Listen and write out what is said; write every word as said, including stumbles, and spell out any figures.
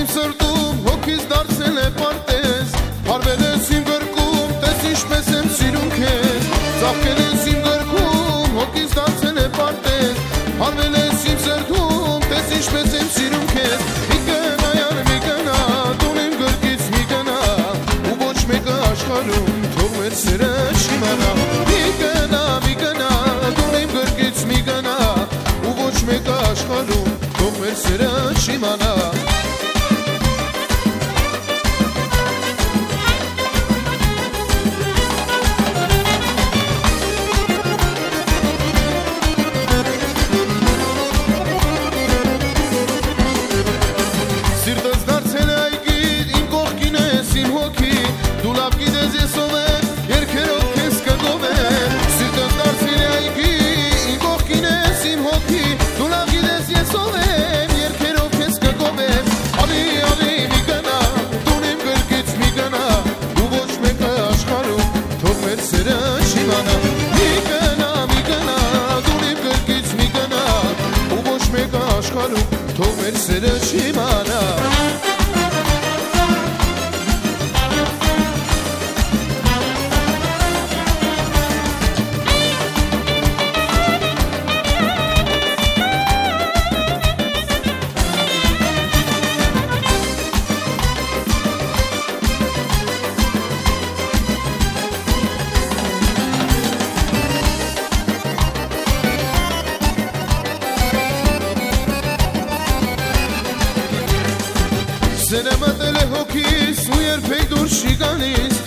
սրտում հոգիս դարձել է պարտեզ Հարվել ես իմ գրկում, տես ինչպես եմ սիրում քեզ Ծաղկել ես իմ գրկում, հոգիս դարձել է պարտեզ Հարվել ես իմ սրտում, տես ինչպես եմ սիրում քեզ Մի գնա յար մի գնա, տուն իմ գրկից մի գնա Ու ոչ մեկը աշխարհում թող մեր սերը չիմանա Մի գնա, մի գնա, տուն իմ գրկից մի գնա Ու ոչ մեկը աշխարհում թող մեր սերը չիմանա Սիրտս դարձել է այգի, իմ կողքին ես իմ հոգի Դու լավ գիտես ես ով եմ, երգերով քեզ կգով եմ Սիրտս դարձել է այգի, իմ կողքին ես իմ հոգի Դու լավ գիտես ես ով եմ, երգերով քեզ կգով եմ Ալի, ալի, մի գնա, տուն իմ գրկից մի գնա Ու ոչ մեկը աշխարհում թող մեր սերը չիմանա Մի գնա, մի գնա, տուն իմ գրկից մի գնա Ու ոչ մեկը աշխարհում թող մեր սերը չիմանա Սերը մտել է հոգիս ու երբեք դուրս չի գալիս